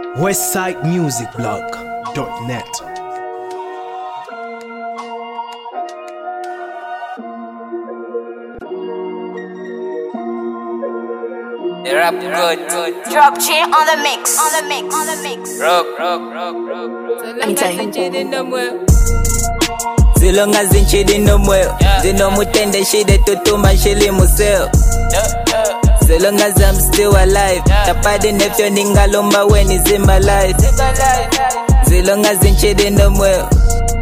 westsidemusicblog.net. They rap good. Drop J on the mix. Rock. Zilonga zinchidi no mweo Zino mutende shide tutuma shili museo Zilonga I'm still alive Tapadi nefyo ningalomba when is in my life Zilonga zinchidi no mweo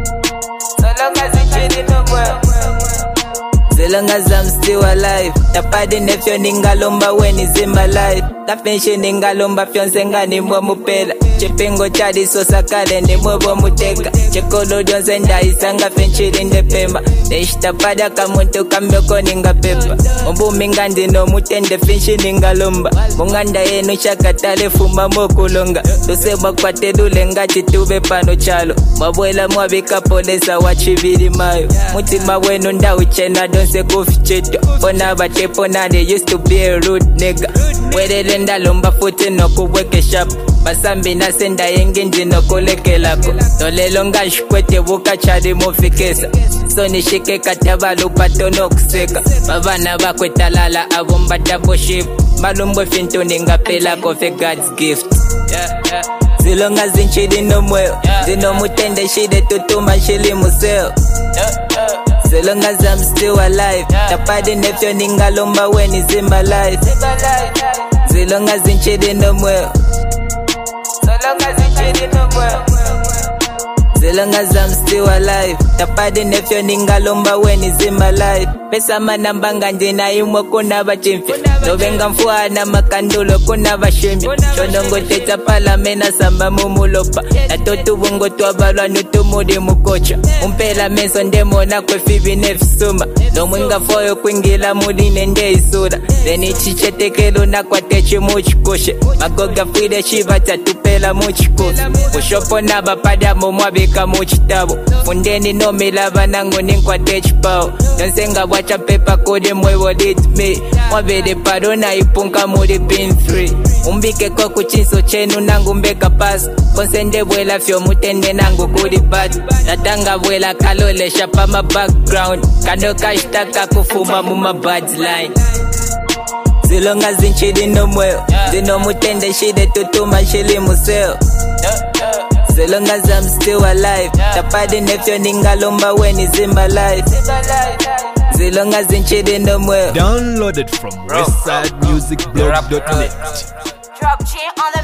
Zilonga I'm still alive Tapadi nefyo ningalomba when is in my life Kafenshi ningalomba fyonse ngani mwa mupela Chipingo chadi sosa kale ni mwebo muteka Chekolo dionse ndaisanga fenchiri ndepemba Neshitapada kamuntu kamyoko ninga pepa Mbu mingandi no mutende finshi ningalomba Munganda yenu shakatale fuma mokulonga Tuseba kwa tedule ngati tube pano chalo Mwabuela mwabika polesa wachiviri mayo Mutima wenu nda uchena donse kufichito Pona batepo na they used to be a rude nigga Wedele ndalomba futi no kuweke shop Basambi na senda yenginji no koleke lako Tolelo nga shikwete buka chadi mufikesa So nishike kataba lupato no kuseka Babana bakwe talala abomba double shift Malumbwe finto ninga pela kofe God's gift Zilonga zinchidi no mweo Zino mutende shide tutuma shili museo Zilonga I'm still alive Tapadi nefyo ningalomba when is in my life Zilonga zinchidi no mweo Zilonga I'm still alive Tapadi nefyo ningalomba when is in my life Pesa manambanga njina imwa kuna bachimfi Novenga mfuwa na makandulo kuna bashimi Shonongo teta pala mena samba mumulopa Natotu bungo tuwabalwa nutumudi mukocha Umpela meso ndemo na kwe fibi nefisuma No mwinga foyo kwingila mudi nende isura Deni chiche tekelo na kwa techi muchikoshe Magoga fide shiva tatupela muchikofi Ushopo na bapada mumwabika muchitabo Fundeni no milava nangu ninkwa techi pao Nonsenga wacha pepa kode mwewo lit me Mwabede paro na ipunka mudi pin 3 Umbike kwa kuchinso chenu nangu mbeka pass Konsende bwela fyo mutende nangu kudi bat Natanga bwela kalole shapa ma background Kando kashtaka kufuma muma bad line Zilonga zinchidi no mweo Zino mutende shide tutuma shili museo Zilonga I'm still alive Tapadi nefyo ningalomba when is in my life Zilonga zinchidi no mweo Downloaded from westsidemusicblog.net. Drop J on the